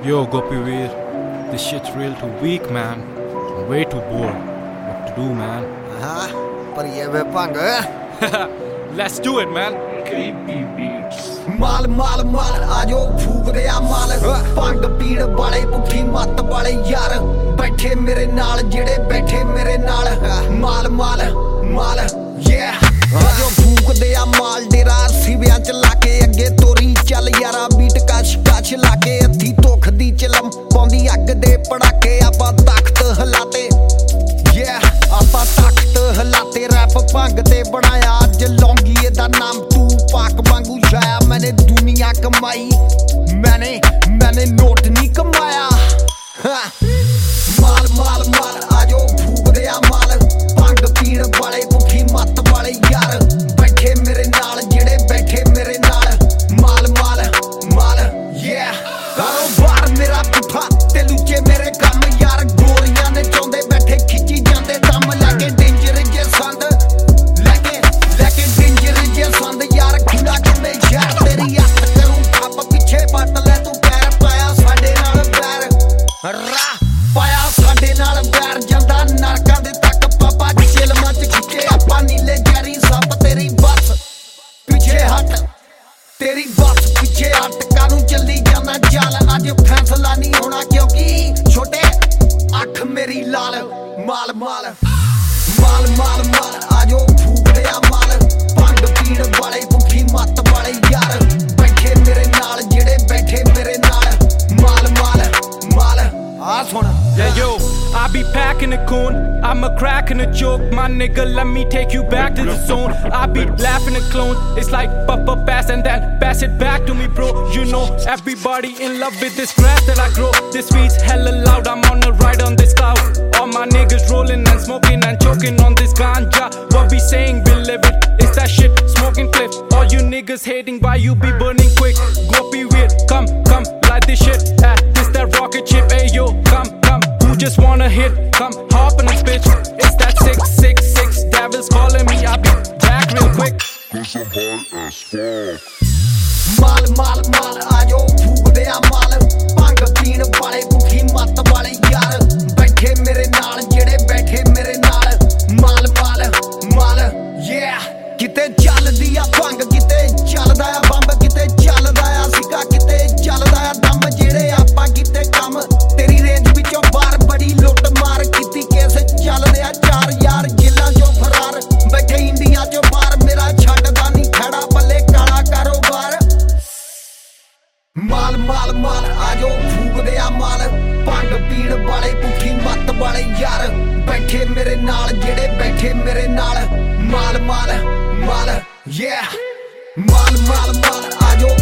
Yo, Gopi Veer, this shit's real too weak, man. I'm way too bored. What to do, man? Let's do it, man. Creepy beats. माल माल माल आजो फूक दे आ माल भंग पीड़ वाले पुठी मत वाले यार बैठे मेरे नाल जेड़े बैठे मेरे नाल माल माल माल yeah आजो फूक दे आ माल डेरा सिवियां च लाके अगे तोरी चल यारा बीट कश कश लाके हथी धुख दी चिलम पौंदी अग दे पड़ाके आपां तख्त हलाते yeah आपां तख्त हलाते रैप भंग ते बनाया अज लौंगी दा नाम तू पाक वांगू छाया मैंने दुनिया कमाई मैंने नोट नहीं कमाया माल माल माल आजो फूक दे आ माल भंग पीड़ वाले पुठी मत वाले यार बैठे मेरे नाल जेड़े बैठे मेरे नाल माल माल माल yeah कारोबार मेरा पुठा ते लुच्चे मेरे कम यार गोरियां ने चौंदे बैठे खिच्ची जांदे दम लगे डेंजर जे संद लगे डेंजर जे संद यार खुला कंदे यार तेरी हੱਥ करूं पाप पीछे पट ले तू पैर पाया साडे नाल बैर रा पाया साडे नाल बैर ਜਾਂਦਾ ਨਰਕਾਂ ਦੇ ਤੱਕ ਪਾਪਾ ਚਿਲਮਾਂ ਚ ਖਿੱਚੇ ਆਪਾਂ ਨੀਲੇ ਜੈਰੀ ਸੱਪ ਤੇਰੀ ਬੱਸ ਪਿੱਛੇ ਹਟ तेरी बस पीछे अटका नू चली जाना जल अज फैसला नहीं होना क्योंकि छोटे अख मेरी लाल माल माल माल माल माल आजो फूक दे आ माल भंग पीड़ वाले पुठी मत वाले यार बैठे मेरे नाल जेड़े बैठे मेरे नाल माल माल माल आ सुन Yeah, yo, I be packing a coon, I'm a cracking a joke, my nigga, let me take you back to the zone. I be laughing a clone, it's like papa pass and then pass it back to me, bro. You know, everybody in love with this rap that I grow. This beat's hella loud, I'm on a ride on this cloud. All my niggas rolling and smoking and choking on this ganja. What we saying, we live it, it's that shit, smoking clip. All you niggas hating, why you be burning quick? Gopi Veer, come, light this shit, this that rocket ship, hey yo, come. Who just wanna hit? Come hop in this bitch. It's that 666. Devil's calling me. I'll be back real quick. Cause I'm high as fuck. माल माल माल आजो फूक दे आ माल भंग पीण वाले पुठी मत वाले यार बैठे मेरे नाल जेड़े बैठे मेरे नाल माल माल माल yeah किते चलदी आ भंग किते चलदा आ बंब किते चलदा आ सिक्का किते चलदा आ दम जेड़े आपां किते कम तेरी रेंज विचों बार बड़ी लुੱਟ मार कीती केस चलदे आ चार यार जिल्लां चों फरार बैठे इंडिया चों बाहर मेरा छड्डदा नहीं खड़ा पल्ले काला कारोबार माल माल माल आजो फूक दे आ माल भंग पीड़ वाले पुठी मत वाले यार बैठे मेरे नाल जेड़े बैठे मेरे नाल माल माल माल yeah माल माल माल आजो